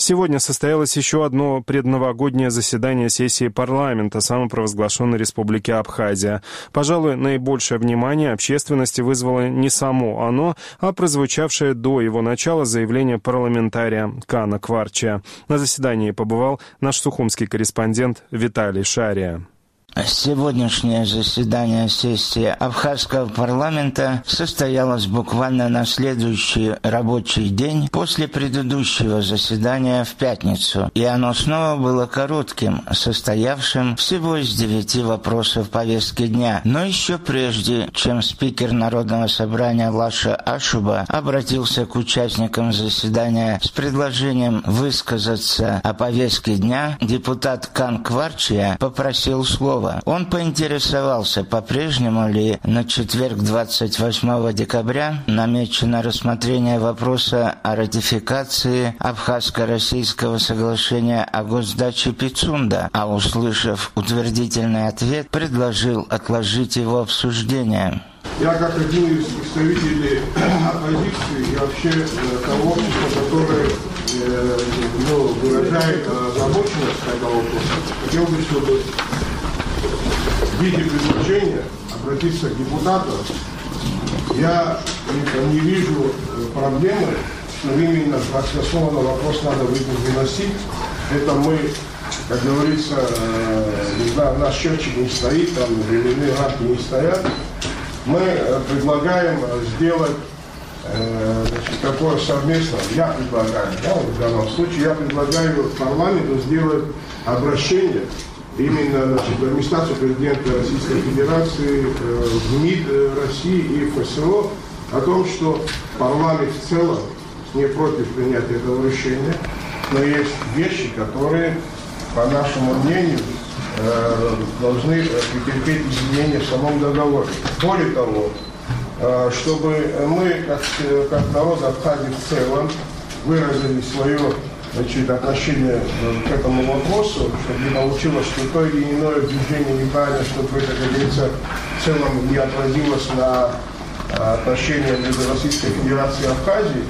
Сегодня состоялось еще одно предновогоднее заседание сессии парламента самопровозглашенной Республики Абхазия. Пожалуй, наибольшее внимание общественности вызвало не само оно, а прозвучавшее до его начала заявление парламентария Кана Кварчия. На заседании побывал наш сухумский корреспондент Виталий Шария. Сегодняшнее заседание сессии Абхазского парламента состоялось буквально на следующий рабочий день после предыдущего заседания в пятницу, и оно снова было коротким, состоявшим всего из 9 вопросов повестки дня. Но еще прежде, чем спикер Народного собрания Лаша Ашуба обратился к участникам заседания с предложением высказаться о повестке дня, депутат Кан Кварчия попросил слова. Он поинтересовался, по-прежнему ли на четверг 28 декабря намечено рассмотрение вопроса о ратификации Абхазско-Российского соглашения о госдаче Пицунда, а услышав утвердительный ответ, предложил отложить его обсуждение. Я как один из представителей оппозиции и вообще того общества, которое выражает озабоченность этого вопроса, хотел бы, чтобы в виде предложения обратиться к депутатам. Я не вижу проблемы, что именно согласованный вопрос надо выносить. Это мы, как говорится, не знаю, наш счетчик не стоит, там временные рамки не стоят. Мы предлагаем сделать такое совместно, я предлагаю, в данном случае, я предлагаю парламенту сделать обращение именно в администрацию президента Российской Федерации, в МИД России и ФСО о том, что парламент в целом не против принятия этого решения, но есть вещи, которые, по нашему мнению, должны претерпеть изменения в самом договоре. Более того, чтобы мы, как народ Абхазии в целом, выразили свое отношение к этому вопросу, чтобы не получилось, что то или иное движение неправильно, чтобы это, как говорится, в целом не отразилось на отношения между Российской Федерацией и Абхазией.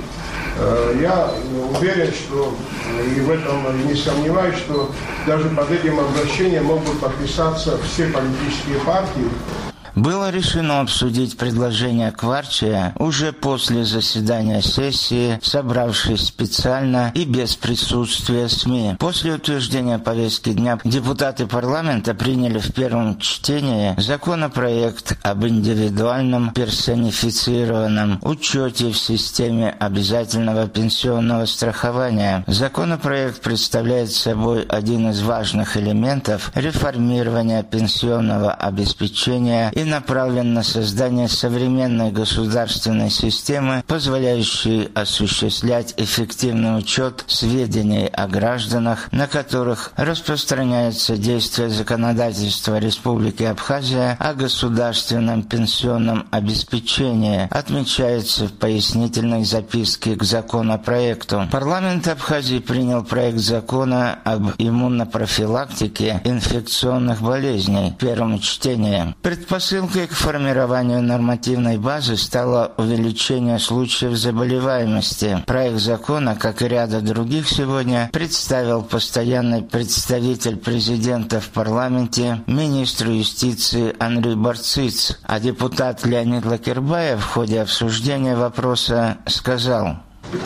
Я уверен, что и в этом не сомневаюсь, что даже под этим обращением могут подписаться все политические партии. Было решено обсудить предложение Кварчия уже после заседания сессии, собравшись специально и без присутствия СМИ. После утверждения повестки дня депутаты парламента приняли в первом чтении законопроект об индивидуальном персонифицированном учете в системе обязательного пенсионного страхования. Законопроект представляет собой один из важных элементов реформирования пенсионного обеспечения и направлен на создание современной государственной системы, позволяющей осуществлять эффективный учет сведений о гражданах, на которых распространяется действие законодательства Республики Абхазия о государственном пенсионном обеспечении, отмечается в пояснительной записке к законопроекту. Парламент Абхазии принял проект закона об иммунопрофилактике инфекционных болезней в первом чтении. Предпосылкой к формированию нормативной базы стало увеличение случаев заболеваемости. Проект закона, как и ряда других сегодня, представил постоянный представитель президента в парламенте, министру юстиции Андрей Барциц, а депутат Леонид Лакербаев в ходе обсуждения вопроса сказал: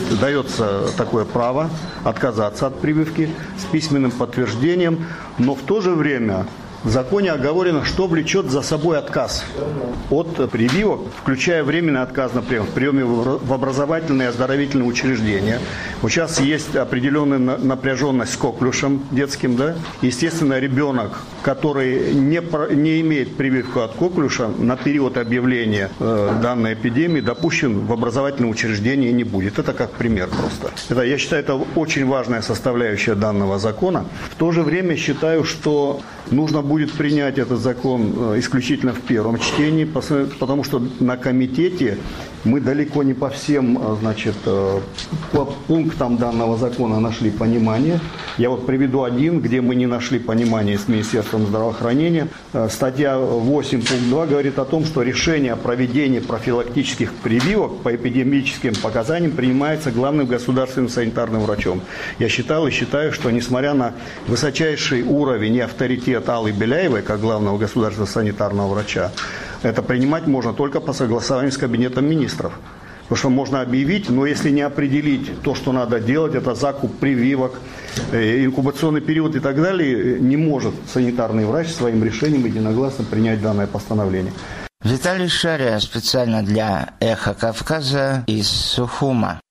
дается такое право отказаться от прививки с письменным подтверждением, но в то же время в законе оговорено, что влечет за собой отказ от прививок, включая временный отказ, например, в приеме в образовательные и оздоровительные учреждения. Вот сейчас есть определенная напряженность с коклюшем детским, да? Естественно, ребенок, который не имеет прививку от коклюша, на период объявления данной эпидемии допущен в образовательное учреждение не будет. Это как пример просто. Я считаю, это очень важная составляющая данного закона. В то же время считаю, что нужно будет принять этот закон исключительно в первом чтении, потому что на комитете Мы далеко не по всем, значит, по пунктам данного закона нашли понимание. Я вот приведу один, где мы не нашли понимания с Министерством здравоохранения. Статья 8, пункт 2 говорит о том, что решение о проведении профилактических прививок по эпидемическим показаниям принимается главным государственным санитарным врачом. Я считал и считаю, что несмотря на высочайший уровень и авторитет Аллы Беляевой, как главного государственного санитарного врача, это принимать можно только по согласованию с Кабинетом министров. Потому что можно объявить, но если не определить то, что надо делать, это закуп прививок, инкубационный период и так далее, не может санитарный врач своим решением единогласно принять данное постановление. Виталий Шария специально для «Эхо Кавказа» из Сухума.